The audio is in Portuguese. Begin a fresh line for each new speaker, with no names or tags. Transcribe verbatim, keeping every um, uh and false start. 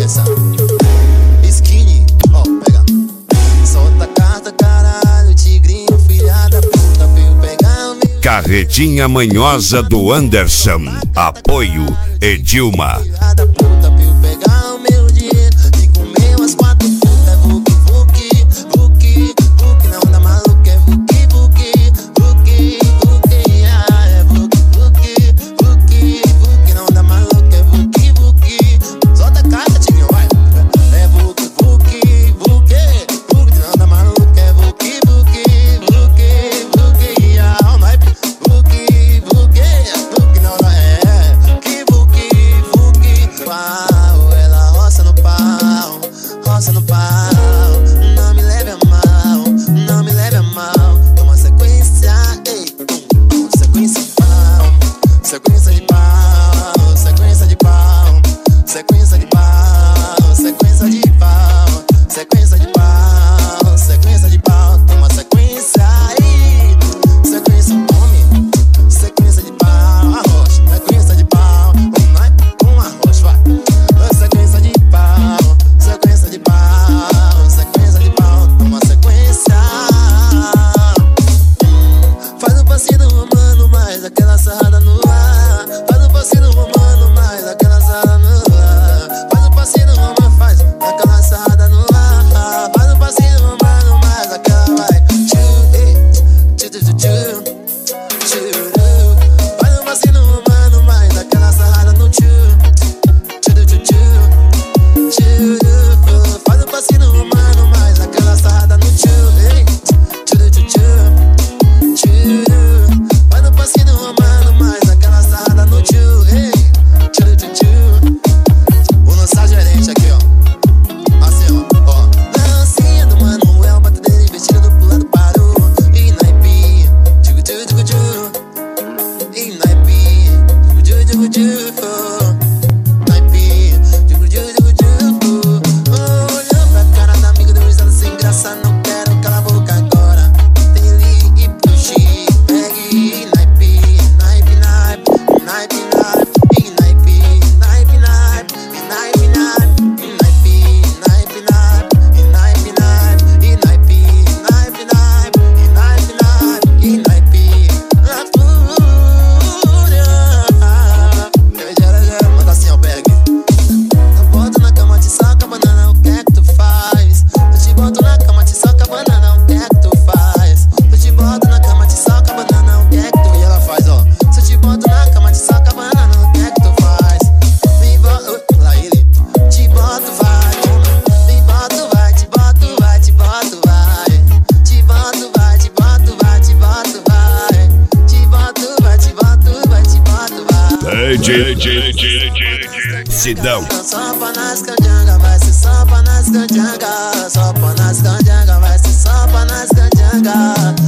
cabeça. Skinny, ó, oh, pega. Solta a carta, caralho, tigrinho, filha da puta, veio pegar o meu.
Carretinha manhosa do Anderson. Apoio Edilma.
Filha da puta, veio pegar o meu dinheiro e comer umas quatro putas. É vuki, vuki, vuki, vuki, na onda maluca é vuki, vuki, vuki, vuki, ah, é vuki, vuki, vuki, vuki, na onda maluca é vuki, vuki. Solta a carta, tigrinho, vai. É vuki, vuki, vuki, vuki, na onda maluca é vuki, vuki, vuki, vuki, ah, o naipe, vuki, vuki, vuki, na onda é vuki, vuki, vuki, uau, ela roça no pau, roça no pau. Não me leve a mal, não me leve a mal. Toma sequência, ei, tum, sequência de pau, sequência de pau, sequência de pau, sequência de pau, sequência de pau, sequência de pau, sequência de pau. Toma sequência, ei, sequência, come, sequência de pau, arroz, sequência de pau, um naipe, um arroz, vai. Sequência de pau, sequência de pau, sequência de pau, toma sequência. Faz um passinho romano, mais aquela sarrada no ar. Faz um passinho romano, mais aquela sarrada no ar. Faz um passinho romano, faz aquela sarrada no ar. Faz um passinho romano, mais aquela vai. Tchu, ei, tchu, tchu, tchu, tchu, tchu. Faz um passinho romano, mais aquela sarrada no tchu. Tchu, tchu, tchu, tchu. Faz um passinho romano, mais aquela sarrada no tchu. Ei, tchu, tchu, tchu, tchu. Faz um passinho romano, mais aquela sarrada no tchu. Ei, tchu, tchu, tchu. Vou lançar gerente aqui, ó. Assim, ó, ó. Dancinha do Manuel, bate dele, vestido do pulando parou. E naipe, tchu, tchu, tchu, tchu. E naipe, tchu, tchu, tchu, tchu. Naipe, tchu, tchu, tchu, tchu. Olhando pra cara da amiga, deu risada sem graça. Não quero calar a boca agora. Tem ali e puxe, pegue. Naipe, naipe, naipe, naipe, naipe. E naipe, naipe, naipe, e naipe, naipe. E naipe, naipe, naipe, e naipe, naipe. E naipe, naipe, naipe, e naipe, naipe. E naipe, na fúria. Eu já, já, manda assim, ó, pegue. Eu boto na cama, te soca, banana, o que é que tu faz? Eu te boto na cama, te soca, banana, o que é que tu faz? Eu te boto na cama, te soca, banana, o que é que tu... E ela faz, ó. Se eu te boto na cama, te soca, banana, o que é que tu faz? Me boto, lá ele. Te boto, vai. Me boto, vai, te boto, vai, te boto, vai. Te boto, vai, te boto, vai, te boto, vai. Te boto, vai, te boto, vai, te boto, vai.
D J Sidão.
Só pra nas canjanga, vai ser só pra nas canjanga. Só pra nas canjanga, vai ser só pra nas canjanga.